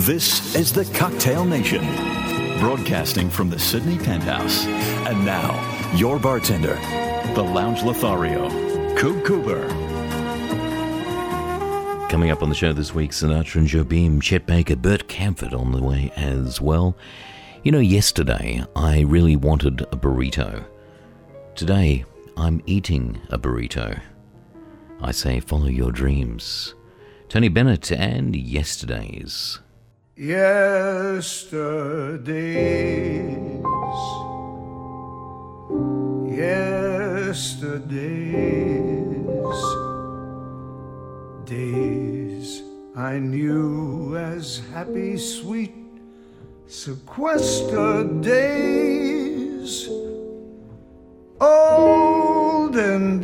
This is the Cocktail Nation, broadcasting from the Sydney Penthouse. And now, your bartender, the Lounge Lothario, Coop Cooper. Coming up on the show this week, Sinatra and Jobim, Chet Baker, Bert Camford on the way as well. You know, yesterday I really wanted a burrito. Today I'm eating a burrito. I say follow your dreams. Tony Bennett and Yesterdays. Yesterdays, days I knew as happy, sweet sequester days, olden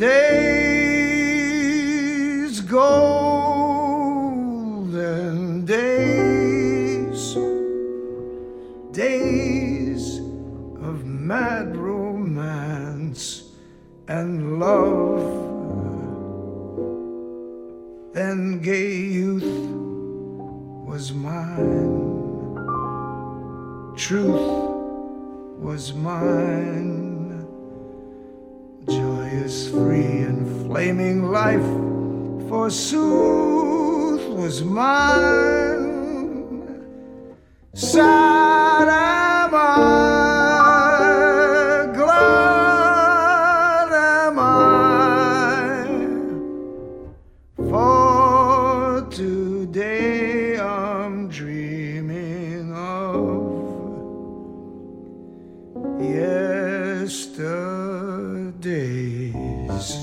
days, golden days, days of mad romance and love. Then gay youth was mine, truth was mine, joyous, free, and flaming life, forsooth, was mine. Sad am I, glad am I, for today I'm dreaming of yesterdays.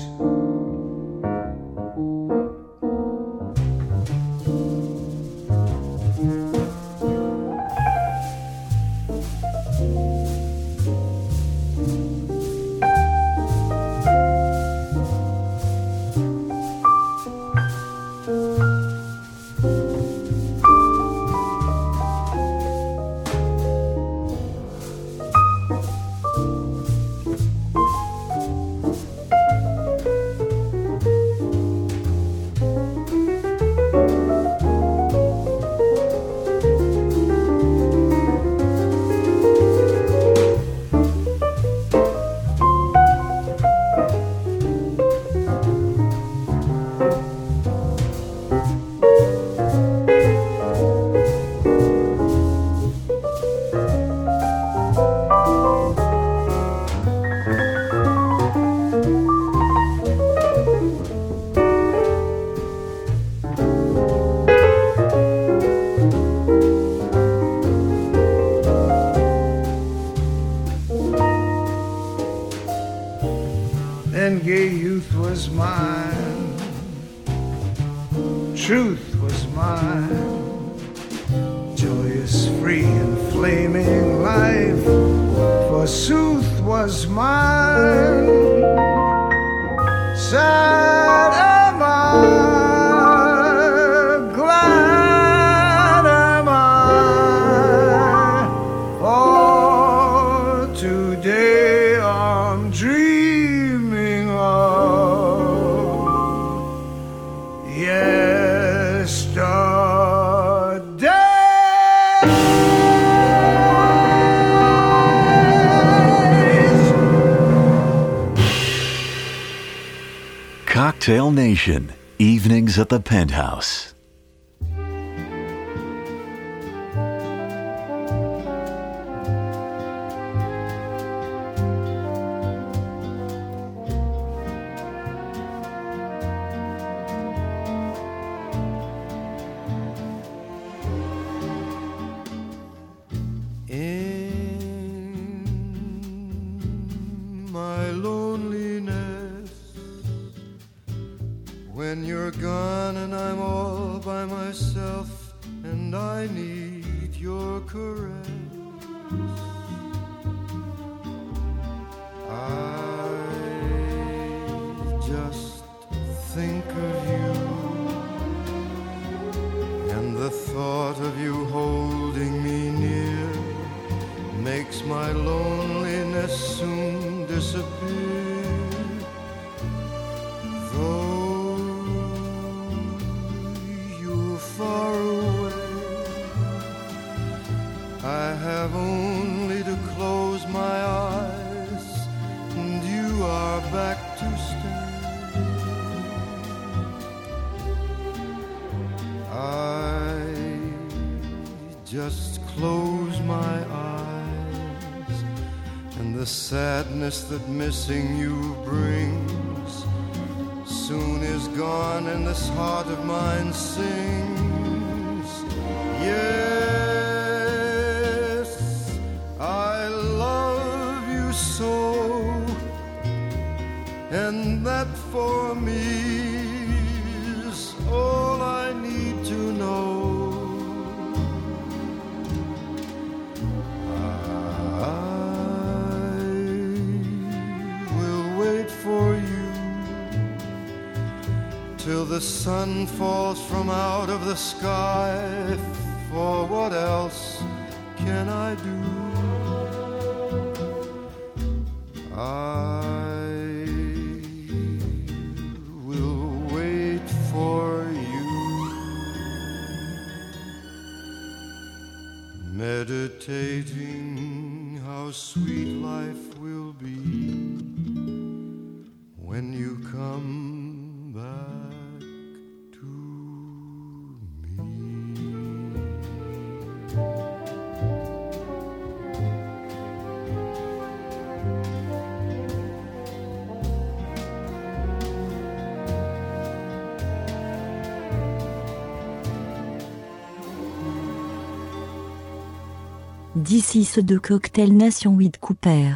Then gay youth was mine, truth was mine, joyous, free, and flaming life, forsooth, was mine. Sad am I, glad am I, for today I'm dreaming of yesterdays. Cocktail Nation, evenings at the Penthouse. In my loneliness, when you're gone and I'm all by myself and I need your caress, I just think of you, and the thought of you holding me near makes my loneliness soon disappear. Though you're far away, I have only to close my eyes, and you are back to stay. I just close my eyes, and the sadness that missing you brings soon is gone, and this heart of mine sings. Yes, I love you so, and that for me is all I need to know. I will wait for you till the sun falls from out of the sky, for what else can I do? I will wait for you, meditating how sweet life will be when you come back to me. D'ici ceux de Cocktail Nation 8 Cooper.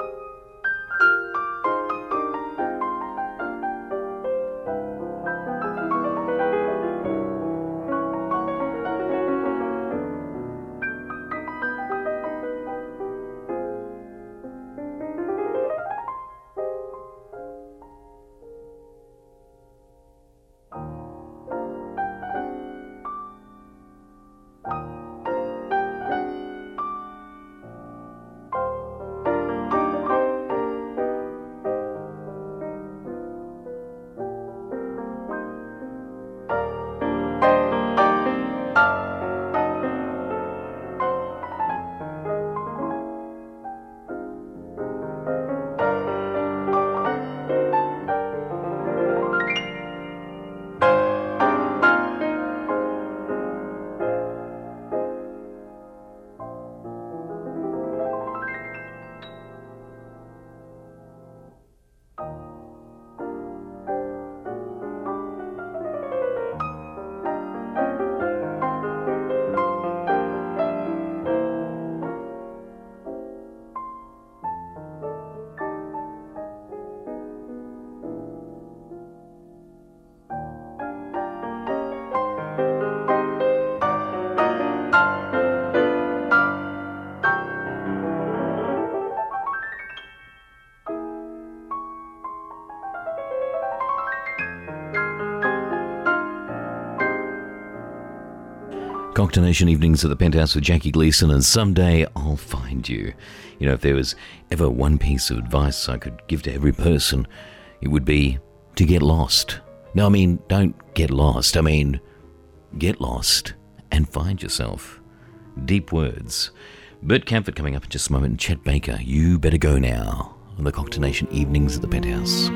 Cocktail Nation evenings at the Penthouse with Jackie Gleason, and someday I'll find you. You know, if there was ever one piece of advice I could give to every person, it would be to get lost. No, I mean, don't get lost. I mean, get lost and find yourself. Deep words. Bert Camford coming up in just a moment, and Chet Baker, You Better Go Now, on the Cocktail Nation evenings at the Penthouse.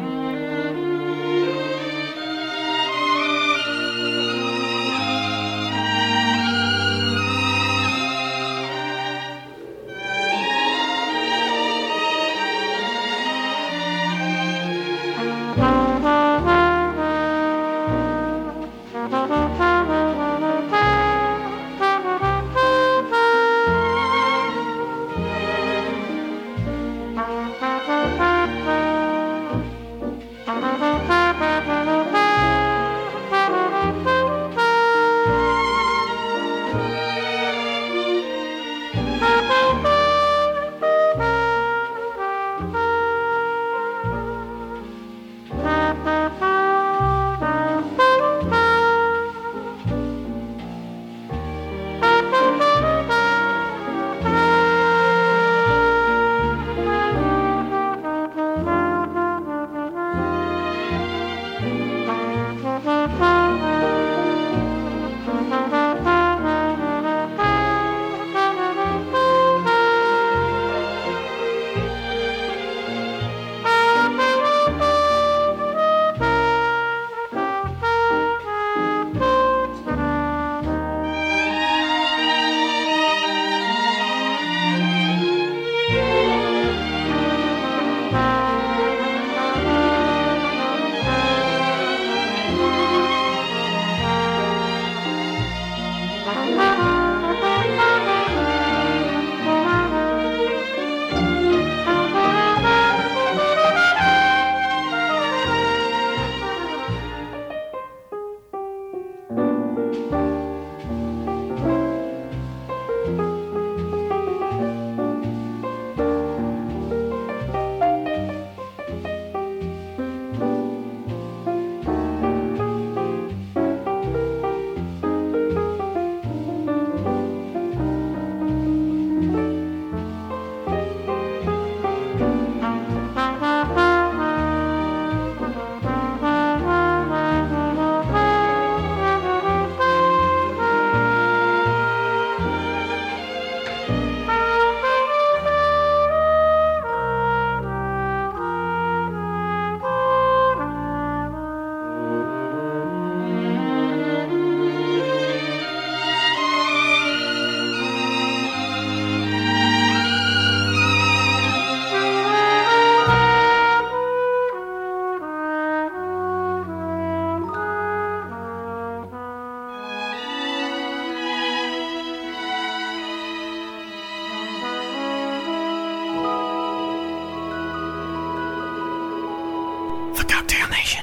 Nation.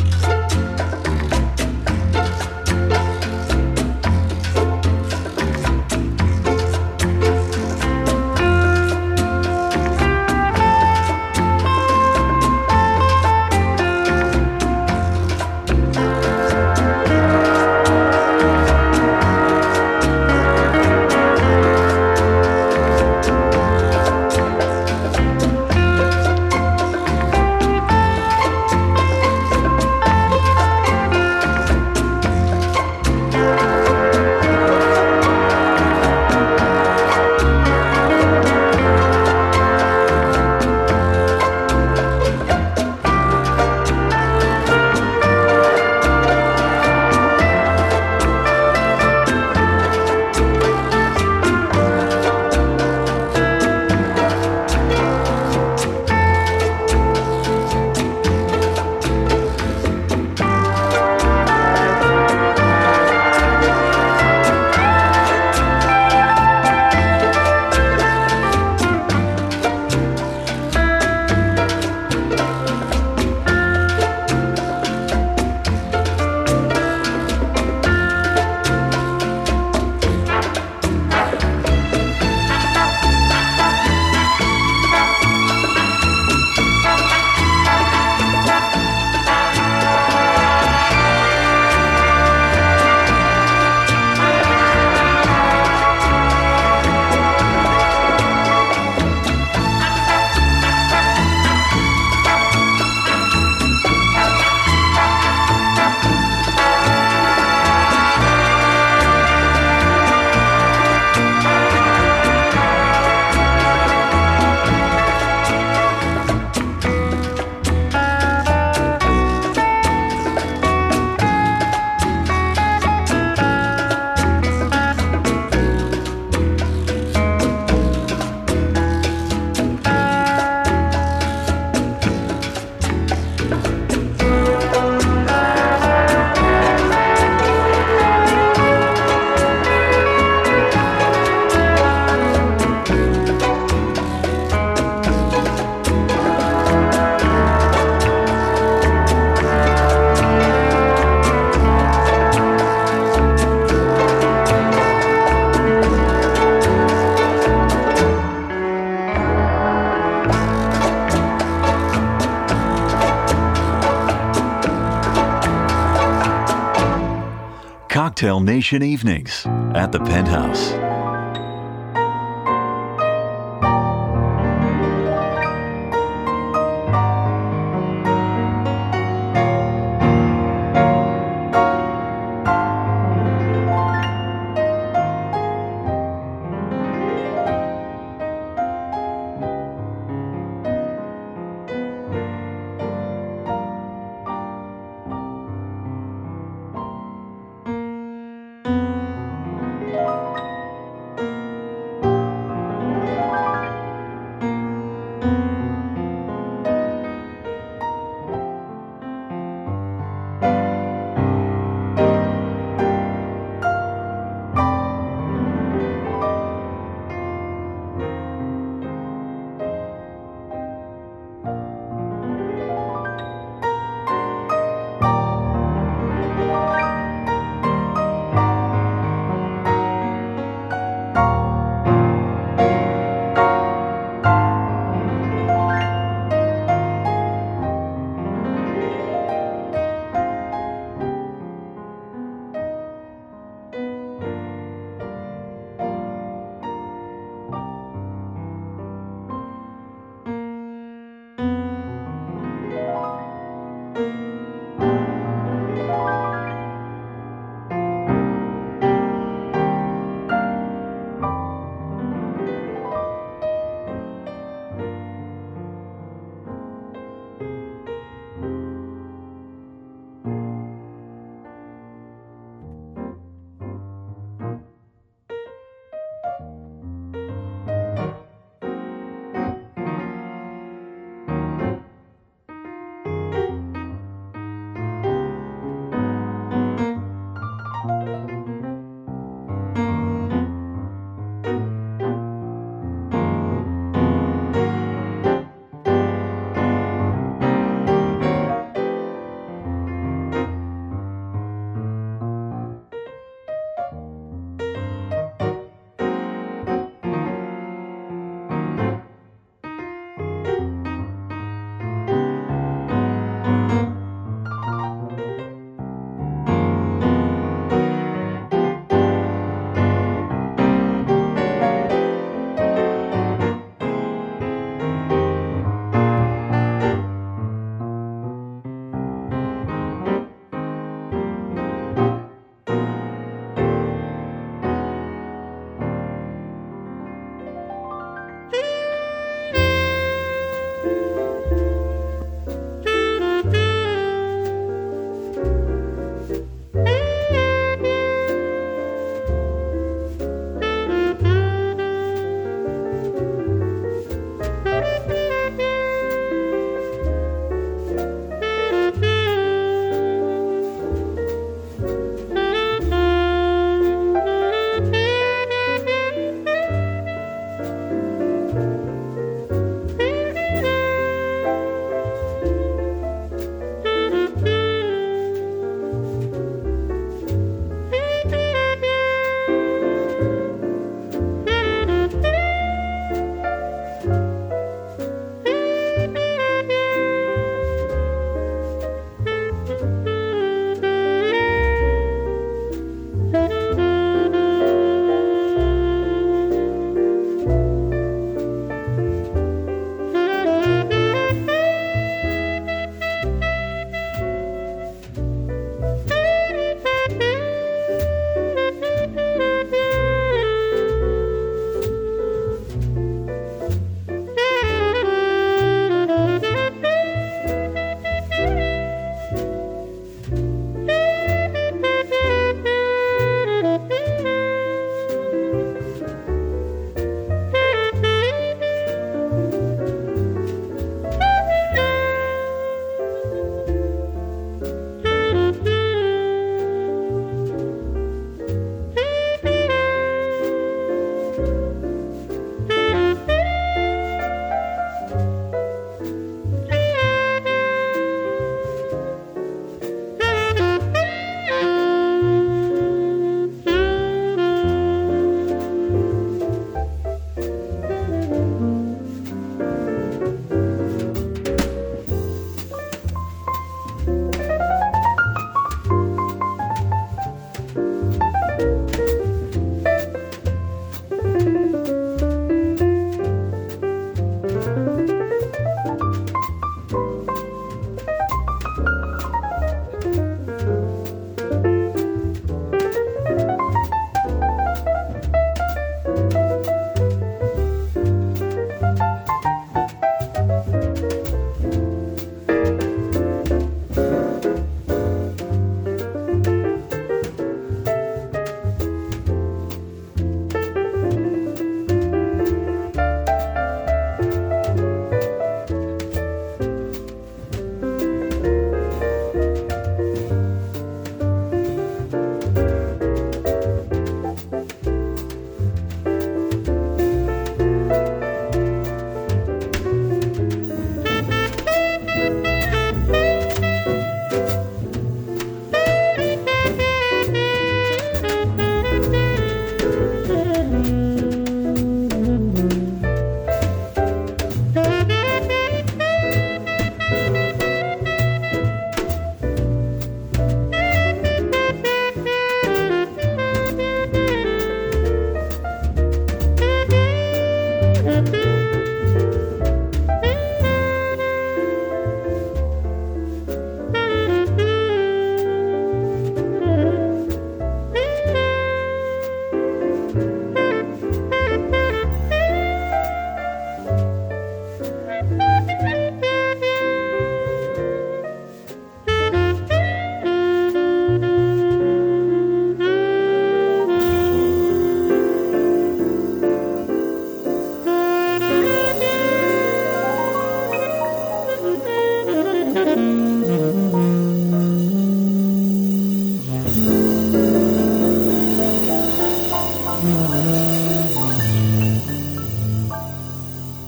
Cocktail Nation Evenings at the Penthouse.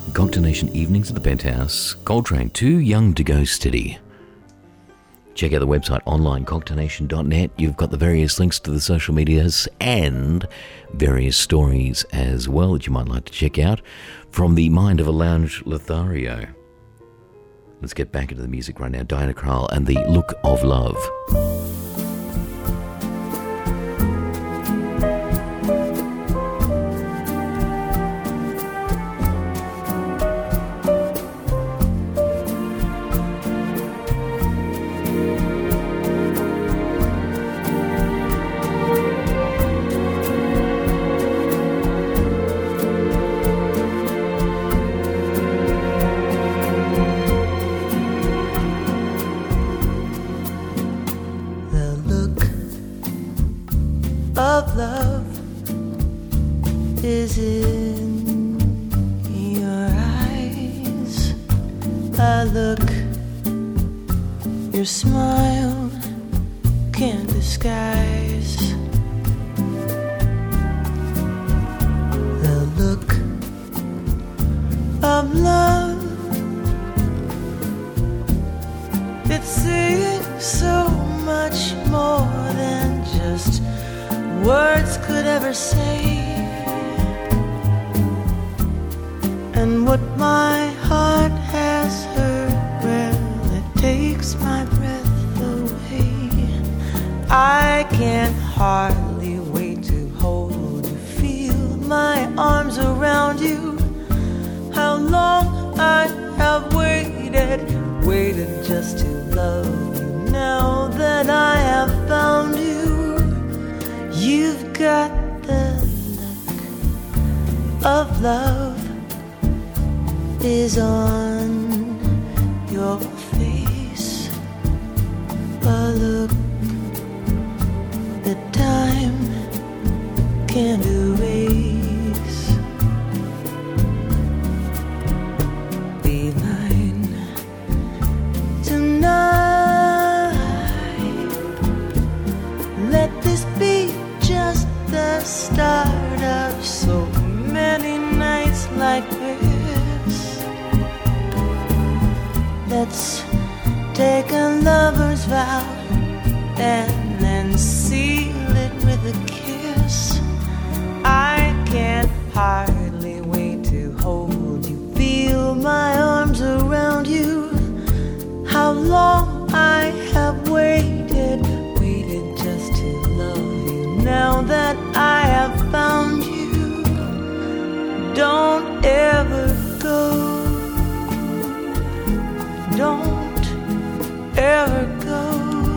Cocktail Nation evenings at the Penthouse. Coltrane, Too Young to Go Steady. Check out the website online, cocktailnation.net. You've got the various links to the social medias and various stories as well that you might like to check out from the mind of a lounge Lothario. Let's get back into the music right now. Diana Krall and The Look of Love. Of love is in your eyes. A look your smile can't disguise. The look of love, it's saying so much more than just words could ever say. And what my heart has heard, well, it takes my breath away. I can hardly wait to hold you, feel my arms around you. How long I have waited just to love you. Now that I have found you, you've got the look of love is on your face. A look that time can't erase. Be mine tonight. Let this be just the start of so many nights like this. Let's take a lover's vow and then seal it with a kiss. I can't hardly wait to hold you, feel my arms around you. How long I have waited just to love you. Now that I have found you, don't ever go. Don't ever go.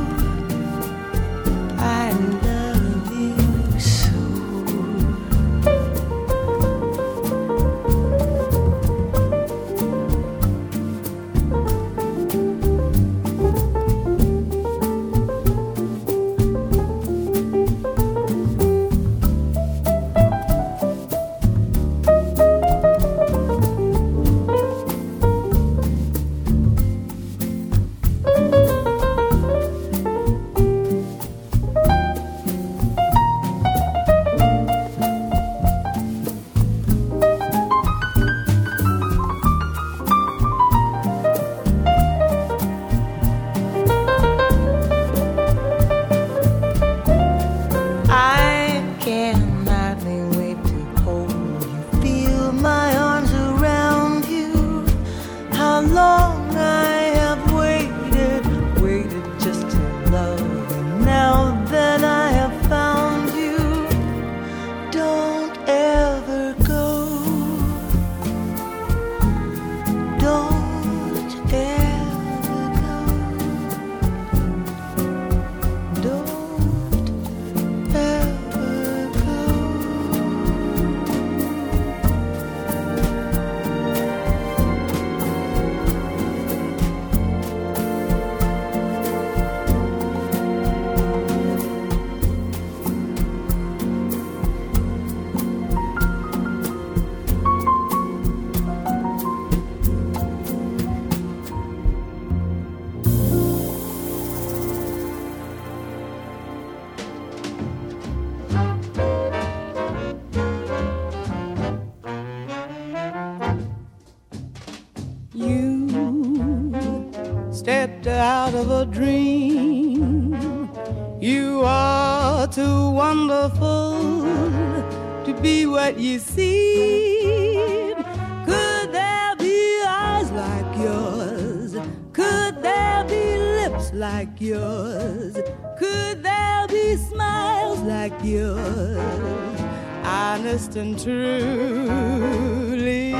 of a dream. You are too wonderful to be what you seem. Could there be eyes like yours? Could there be lips like yours? Could there be smiles like yours? Honest and truly,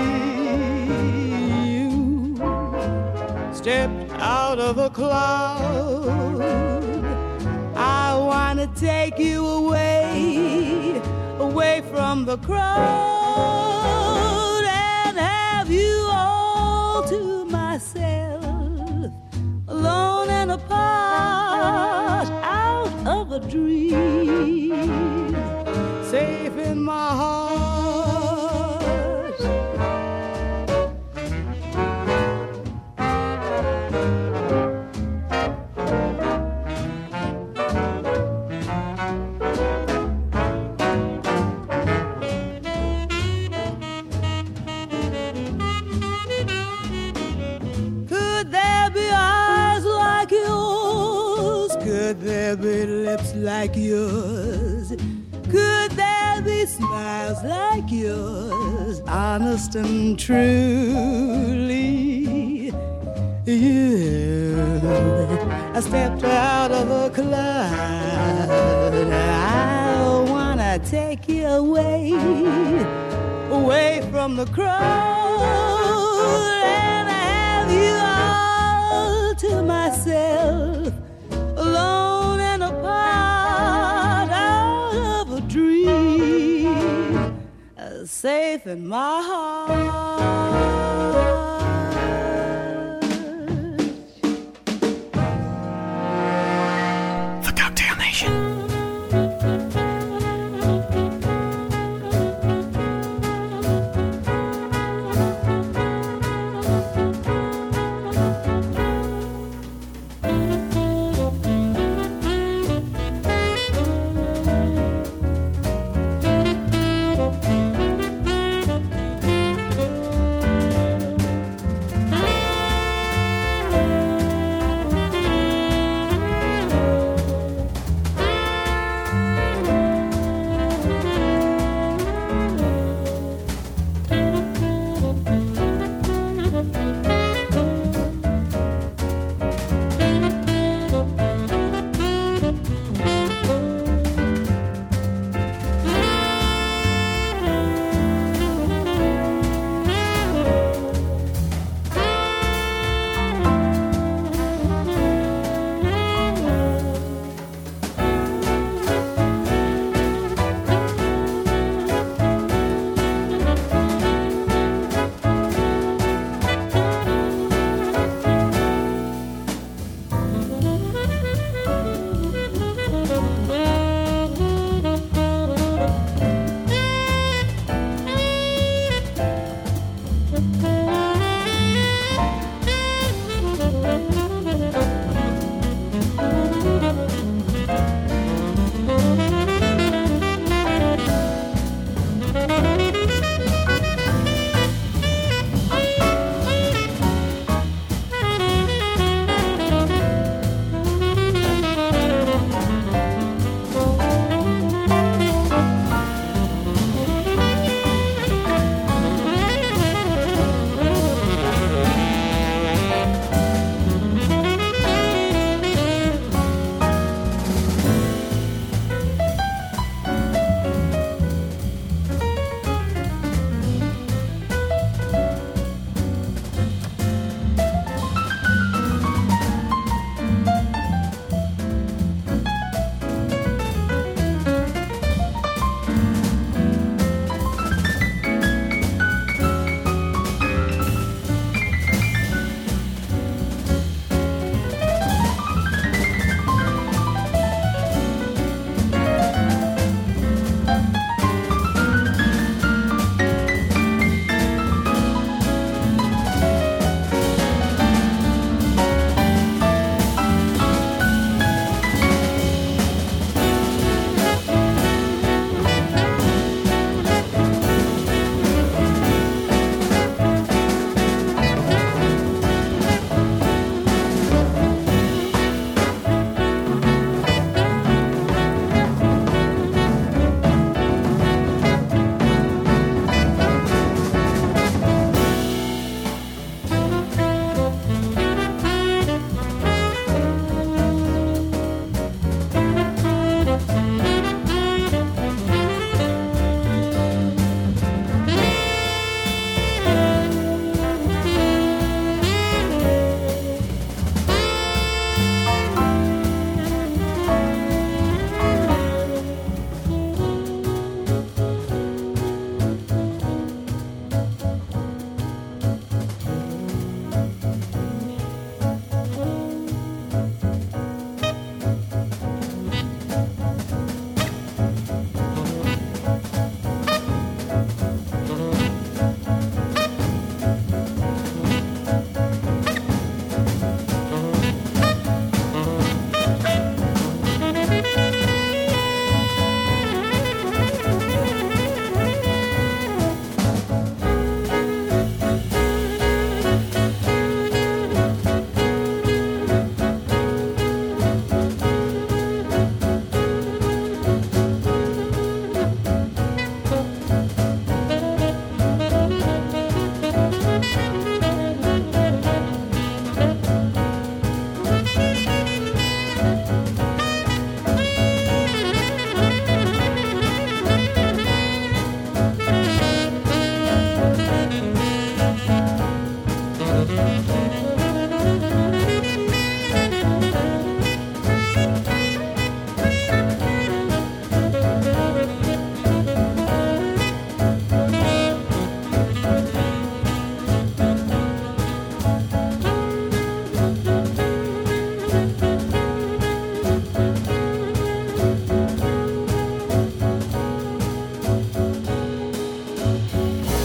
you stepped out of a cloud. I wanna take you away, away from the crowd, and have you all to myself, alone and apart, out of a dream, safe in my heart. Could there be lips like yours? Could there be smiles like yours? Honest and truly, you. I stepped out of a cloud. I wanna take you away, away from the crowd, and have you all to myself, alone and apart, out of a dream, safe in my heart. The Cocktail Nation.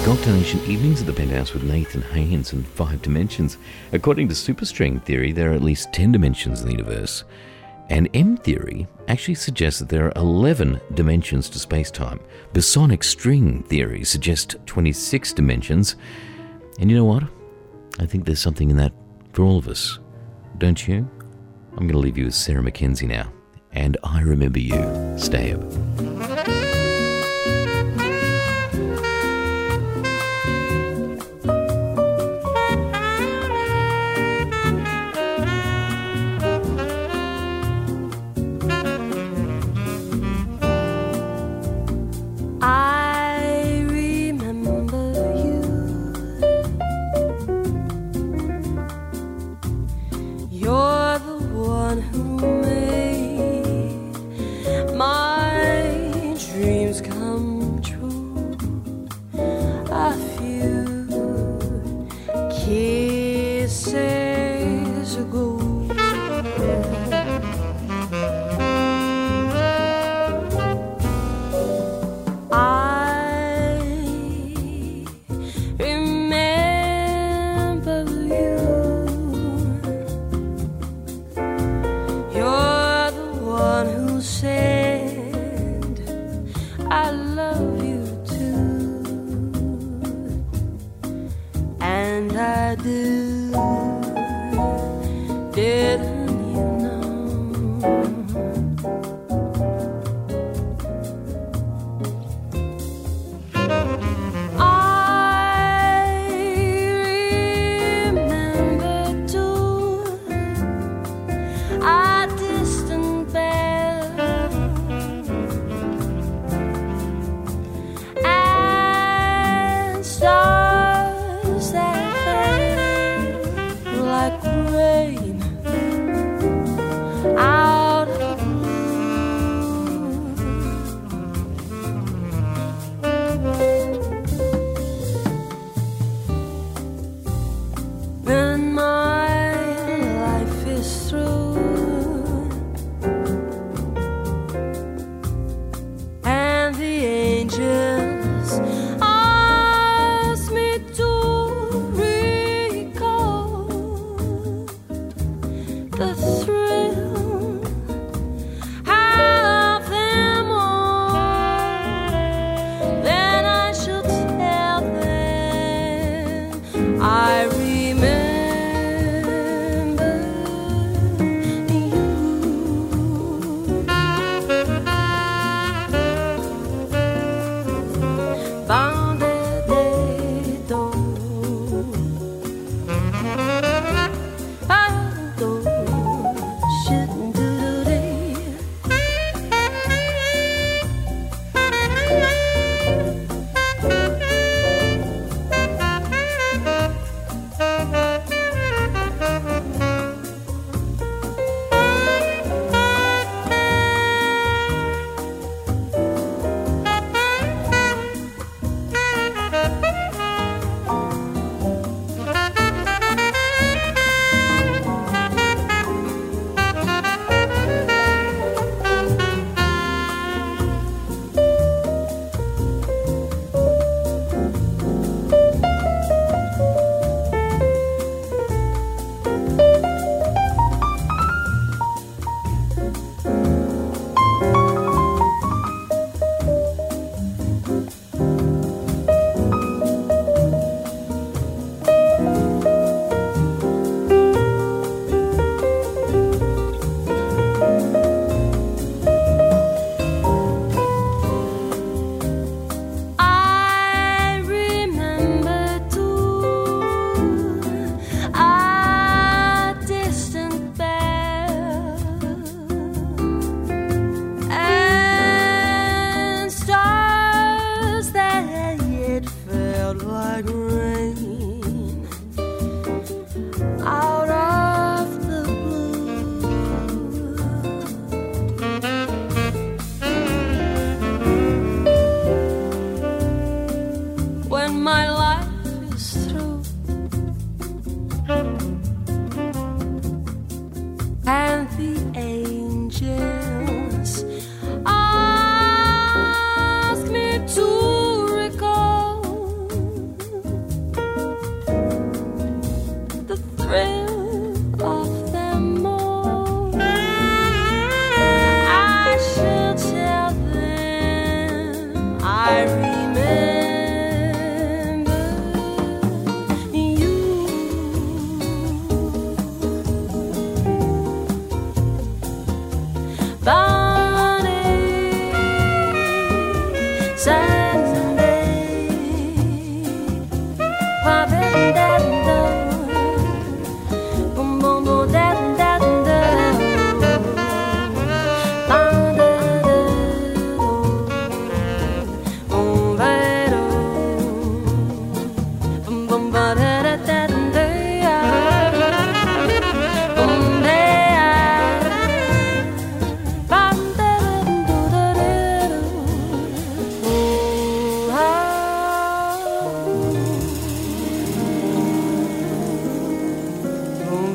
Cocktail Nation evenings at the Penthouse with Nathan Haynes and 5 dimensions. According to superstring theory, there are at least 10 dimensions in the universe. And M theory actually suggests that there are 11 dimensions to space-time. Bosonic string theory suggests 26 dimensions. And you know what? I think there's something in that for all of us. Don't you? I'm going to leave you with Sarah Mackenzie now. And I Remember You. Stay up.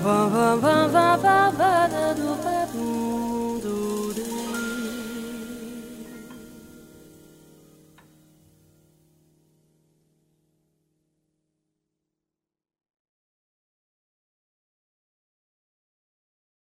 bum bum bum bum bum